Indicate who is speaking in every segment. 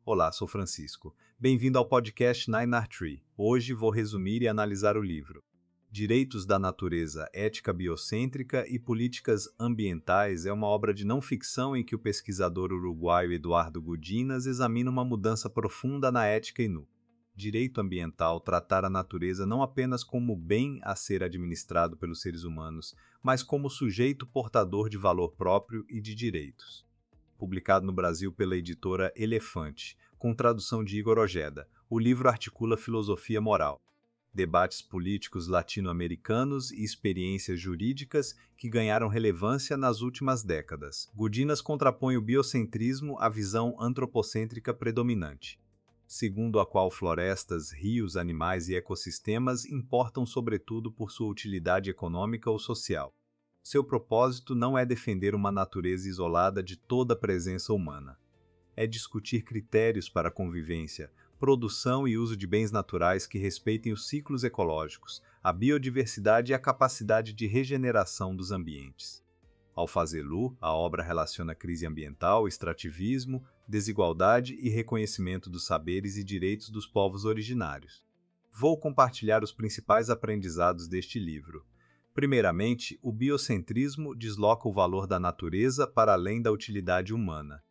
Speaker 1: Olá, sou Francisco. Bem-vindo ao podcast Nine Art Tree. Hoje vou resumir e analisar o livro Direitos da Natureza, Ética Biocêntrica e Políticas Ambientais é uma obra de não ficção em que o pesquisador uruguaio Eduardo Gudinas examina uma mudança profunda na ética e no direito ambiental, tratar a natureza não apenas como bem a ser administrado pelos seres humanos, mas como sujeito portador de valor próprio e de direitos. Publicado no Brasil pela editora Elefante, com tradução de Igor Ojeda. O livro articula filosofia moral, debates políticos latino-americanos e experiências jurídicas que ganharam relevância nas últimas décadas. Gudinas contrapõe o biocentrismo à visão antropocêntrica predominante, segundo a qual florestas, rios, animais e ecossistemas importam sobretudo por sua utilidade econômica ou social. Seu propósito não é defender uma natureza isolada de toda a presença humana. É discutir critérios para a convivência, produção e uso de bens naturais que respeitem os ciclos ecológicos, a biodiversidade e a capacidade de regeneração dos ambientes. Ao fazê-lo, a obra relaciona crise ambiental, extrativismo, desigualdade e reconhecimento dos saberes e direitos dos povos originários. Vou compartilhar os principais aprendizados deste livro. Primeiramente, o biocentrismo desloca o valor da natureza para além da utilidade humana.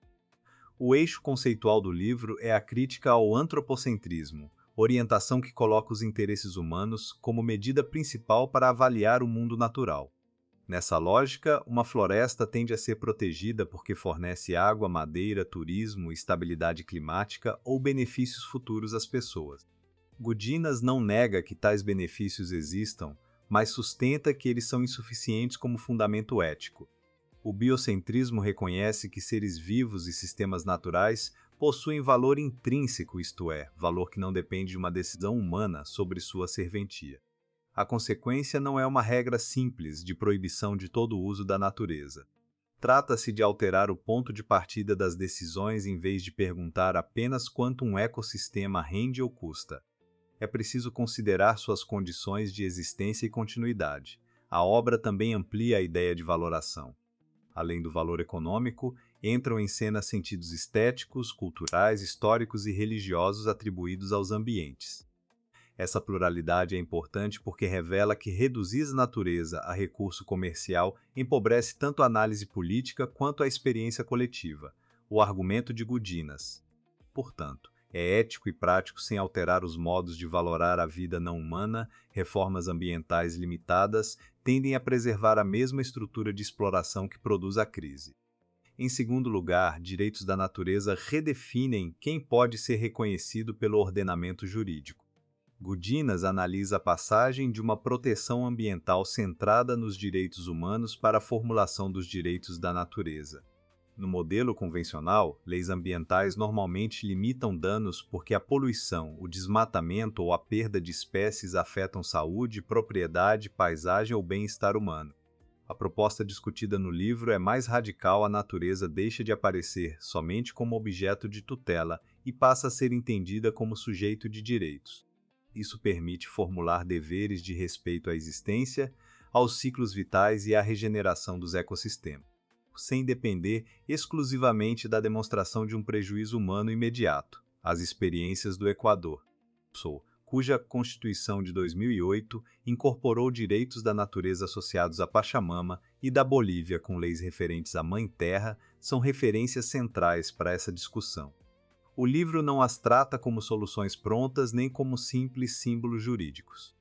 Speaker 1: O eixo conceitual do livro é a crítica ao antropocentrismo, orientação que coloca os interesses humanos como medida principal para avaliar o mundo natural. Nessa lógica, uma floresta tende a ser protegida porque fornece água, madeira, turismo, estabilidade climática ou benefícios futuros às pessoas. Gudinas não nega que tais benefícios existam, mas sustenta que eles são insuficientes como fundamento ético. O biocentrismo reconhece que seres vivos e sistemas naturais possuem valor intrínseco, isto é, valor que não depende de uma decisão humana sobre sua serventia. A consequência não é uma regra simples de proibição de todo o uso da natureza. Trata-se de alterar o ponto de partida das decisões em vez de perguntar apenas quanto um ecossistema rende ou custa. É preciso considerar suas condições de existência e continuidade. A obra também amplia a ideia de valoração. Além do valor econômico, entram em cena sentidos estéticos, culturais, históricos e religiosos atribuídos aos ambientes. Essa pluralidade é importante porque revela que reduzir a natureza a recurso comercial empobrece tanto a análise política quanto a experiência coletiva. O argumento de Gudinas. Portanto, é ético e prático sem alterar os modos de valorar a vida não humana, reformas ambientais limitadas tendem a preservar a mesma estrutura de exploração que produz a crise. Em segundo lugar, direitos da natureza redefinem quem pode ser reconhecido pelo ordenamento jurídico. Gudinas analisa a passagem de uma proteção ambiental centrada nos direitos humanos para a formulação dos direitos da natureza. No modelo convencional, leis ambientais normalmente limitam danos porque a poluição, o desmatamento ou a perda de espécies afetam saúde, propriedade, paisagem ou bem-estar humano. A proposta discutida no livro é mais radical: a natureza deixa de aparecer somente como objeto de tutela e passa a ser entendida como sujeito de direitos. Isso permite formular deveres de respeito à existência, aos ciclos vitais e à regeneração dos ecossistemas, sem depender exclusivamente da demonstração de um prejuízo humano imediato. As experiências do Equador, cuja Constituição de 2008 incorporou direitos da natureza associados à Pachamama, e da Bolívia com leis referentes à Mãe Terra, são referências centrais para essa discussão. O livro não as trata como soluções prontas nem como simples símbolos jurídicos.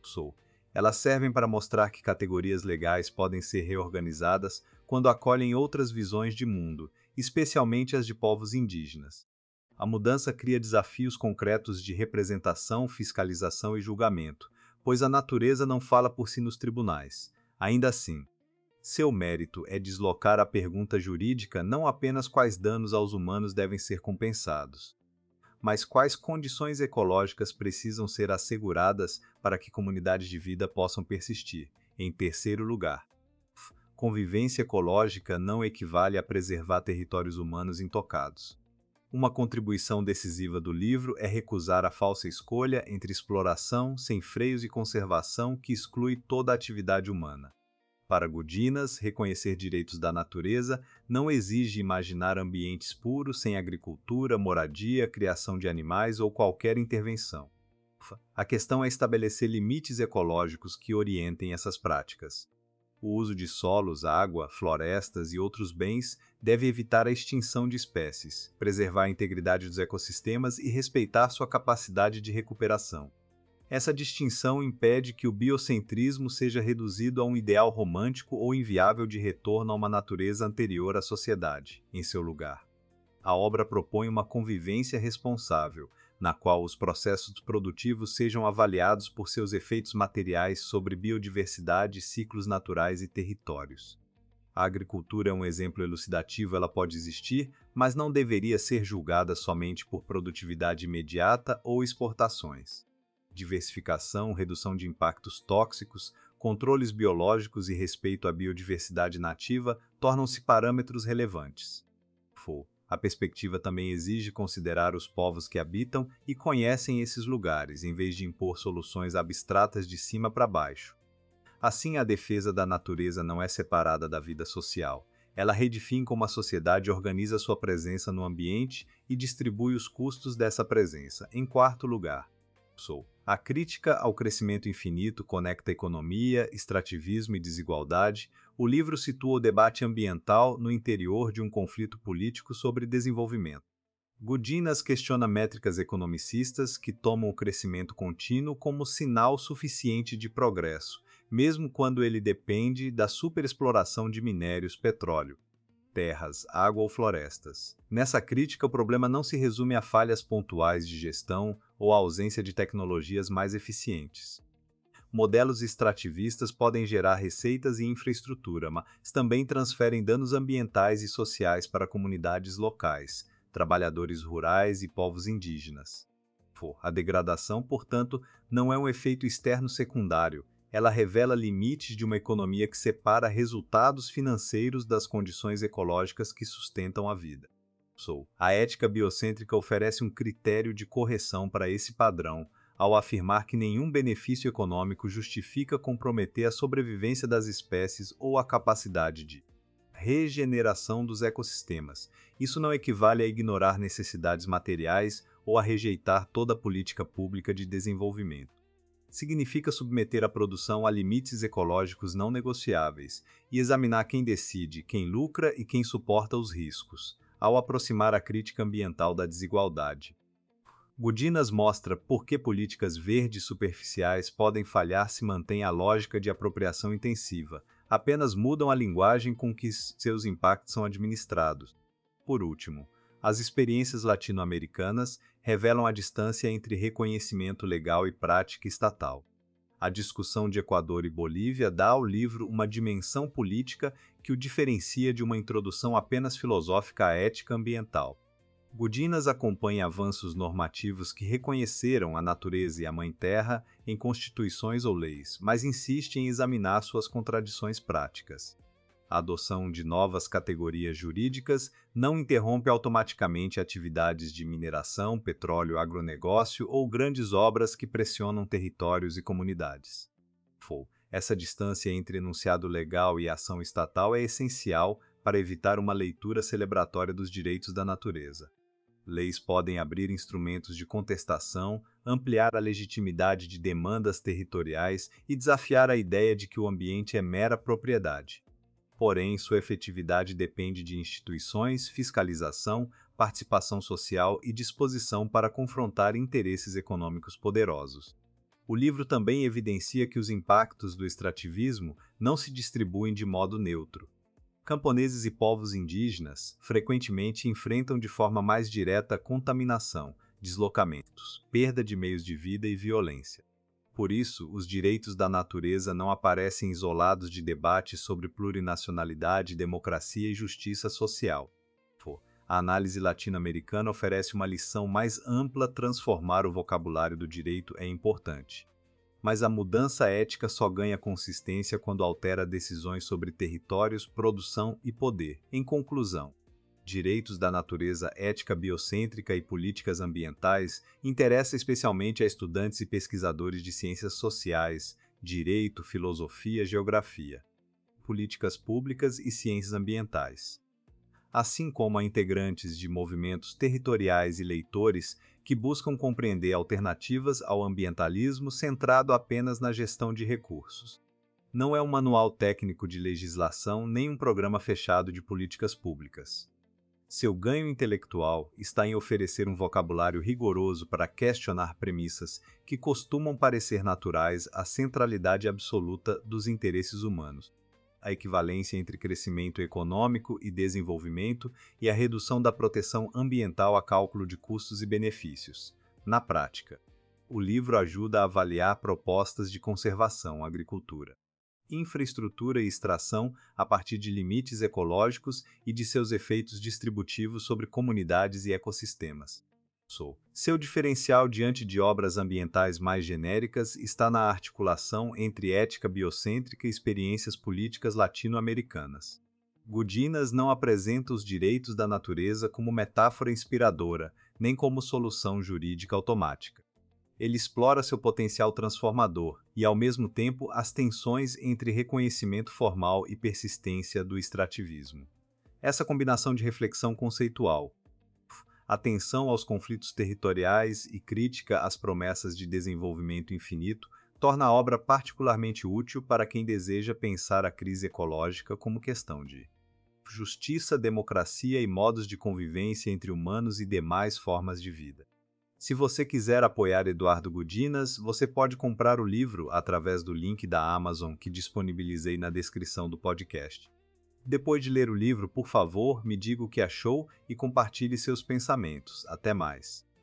Speaker 1: Elas servem para mostrar que categorias legais podem ser reorganizadas quando acolhem outras visões de mundo, especialmente as de povos indígenas. A mudança cria desafios concretos de representação, fiscalização e julgamento, pois a natureza não fala por si nos tribunais. Ainda assim, seu mérito é deslocar a pergunta jurídica não apenas quais danos aos humanos devem ser compensados, mas quais condições ecológicas precisam ser asseguradas para que comunidades de vida possam persistir. Em terceiro lugar, convivência ecológica não equivale a preservar territórios humanos intocados. Uma contribuição decisiva do livro é recusar a falsa escolha entre exploração, sem freios e conservação que exclui toda a atividade humana. Para Gudinas, reconhecer direitos da natureza não exige imaginar ambientes puros sem agricultura, moradia, criação de animais ou qualquer intervenção. A questão é estabelecer limites ecológicos que orientem essas práticas. O uso de solos, água, florestas e outros bens deve evitar a extinção de espécies, preservar a integridade dos ecossistemas e respeitar sua capacidade de recuperação. Essa distinção impede que o biocentrismo seja reduzido a um ideal romântico ou inviável de retorno a uma natureza anterior à sociedade, em seu lugar. A obra propõe uma convivência responsável, na qual os processos produtivos sejam avaliados por seus efeitos materiais sobre biodiversidade, ciclos naturais e territórios. A agricultura é um exemplo elucidativo, ela pode existir, mas não deveria ser julgada somente por produtividade imediata ou exportações. Diversificação, redução de impactos tóxicos, controles biológicos e respeito à biodiversidade nativa tornam-se parâmetros relevantes. A perspectiva também exige considerar os povos que habitam e conhecem esses lugares, em vez de impor soluções abstratas de cima para baixo. Assim, a defesa da natureza não é separada da vida social. Ela redefine como a sociedade organiza sua presença no ambiente e distribui os custos dessa presença. Em quarto lugar, a crítica ao crescimento infinito conecta economia, extrativismo e desigualdade. O livro situa o debate ambiental no interior de um conflito político sobre desenvolvimento. Gudinas questiona métricas economicistas que tomam o crescimento contínuo como sinal suficiente de progresso, mesmo quando ele depende da superexploração de minérios, petróleo, terras, água ou florestas. Nessa crítica, o problema não se resume a falhas pontuais de gestão ou a ausência de tecnologias mais eficientes. Modelos extrativistas podem gerar receitas e infraestrutura, mas também transferem danos ambientais e sociais para comunidades locais, trabalhadores rurais e povos indígenas. A degradação, portanto, não é um efeito externo secundário. Ela revela limites de uma economia que separa resultados financeiros das condições ecológicas que sustentam a vida. A ética biocêntrica oferece um critério de correção para esse padrão, ao afirmar que nenhum benefício econômico justifica comprometer a sobrevivência das espécies ou a capacidade de regeneração dos ecossistemas. Isso não equivale a ignorar necessidades materiais ou a rejeitar toda política pública de desenvolvimento. Significa submeter a produção a limites ecológicos não negociáveis e examinar quem decide, quem lucra e quem suporta os riscos, ao aproximar a crítica ambiental da desigualdade. Gudinas mostra por que políticas verdes superficiais podem falhar se mantém a lógica de apropriação intensiva, apenas mudam a linguagem com que seus impactos são administrados. Por último, as experiências latino-americanas revelam a distância entre reconhecimento legal e prática estatal. A discussão de Equador e Bolívia dá ao livro uma dimensão política que o diferencia de uma introdução apenas filosófica à ética ambiental. Gudinas acompanha avanços normativos que reconheceram a natureza e a Mãe Terra em constituições ou leis, mas insiste em examinar suas contradições práticas. A adoção de novas categorias jurídicas não interrompe automaticamente atividades de mineração, petróleo, agronegócio ou grandes obras que pressionam territórios e comunidades. Essa distância entre enunciado legal e ação estatal é essencial para evitar uma leitura celebratória dos direitos da natureza. Leis podem abrir instrumentos de contestação, ampliar a legitimidade de demandas territoriais e desafiar a ideia de que o ambiente é mera propriedade. Porém, sua efetividade depende de instituições, fiscalização, participação social e disposição para confrontar interesses econômicos poderosos. O livro também evidencia que os impactos do extrativismo não se distribuem de modo neutro. Camponeses e povos indígenas frequentemente enfrentam de forma mais direta contaminação, deslocamentos, perda de meios de vida e violência. Por isso, os direitos da natureza não aparecem isolados de debates sobre plurinacionalidade, democracia e justiça social. A análise latino-americana oferece uma lição mais ampla. Transformar o vocabulário do direito é importante. Mas a mudança ética só ganha consistência quando altera decisões sobre territórios, produção e poder. Em conclusão, direitos da natureza, ética biocêntrica e políticas ambientais interessa especialmente a estudantes e pesquisadores de ciências sociais, direito, filosofia, geografia. políticas públicas e ciências ambientais, assim como a integrantes de movimentos territoriais e leitores que buscam compreender alternativas ao ambientalismo centrado apenas na gestão de recursos. Não é um manual técnico de legislação nem um programa fechado de políticas públicas. Seu ganho intelectual está em oferecer um vocabulário rigoroso para questionar premissas que costumam parecer naturais à centralidade absoluta dos interesses humanos, a equivalência entre crescimento econômico e desenvolvimento e a redução da proteção ambiental a cálculo de custos e benefícios. Na prática, o livro ajuda a avaliar propostas de conservação, agricultura, infraestrutura e extração a partir de limites ecológicos e de seus efeitos distributivos sobre comunidades e ecossistemas. Seu diferencial diante de obras ambientais mais genéricas está na articulação entre ética biocêntrica e experiências políticas latino-americanas. Gudinas não apresenta os direitos da natureza como metáfora inspiradora, nem como solução jurídica automática. Ele explora seu potencial transformador e, ao mesmo tempo, as tensões entre reconhecimento formal e persistência do extrativismo. Essa combinação de reflexão conceitual, atenção aos conflitos territoriais e crítica às promessas de desenvolvimento infinito torna a obra particularmente útil para quem deseja pensar a crise ecológica como questão de justiça, democracia e modos de convivência entre humanos e demais formas de vida. Se você quiser apoiar Eduardo Gudinas, você pode comprar o livro através do link da Amazon que disponibilizei na descrição do podcast. Depois de ler o livro, por favor, me diga o que achou e compartilhe seus pensamentos. Até mais!